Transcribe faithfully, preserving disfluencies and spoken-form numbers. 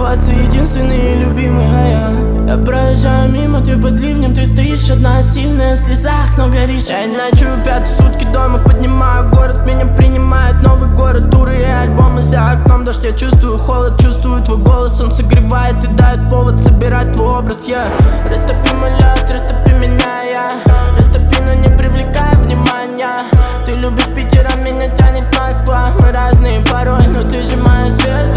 оставаться единственной и любимой. А я, я проезжаю мимо, ты под ливнем, ты стоишь одна, сильная, в слезах, но горишь. Я не ночую, пятые сутки дома, поднимаю город, меня принимает новый город. Туры и альбомы за окном, дождь, я чувствую холод, чувствую твой голос. Он согревает и дает повод собирать твой образ, я yeah. Растопи мой лед, растопи меня, я yeah. Растопи, но не привлекай внимания. Ты любишь Питер, а меня тянет Москва. Мы разные порой, но ты же моя звезда.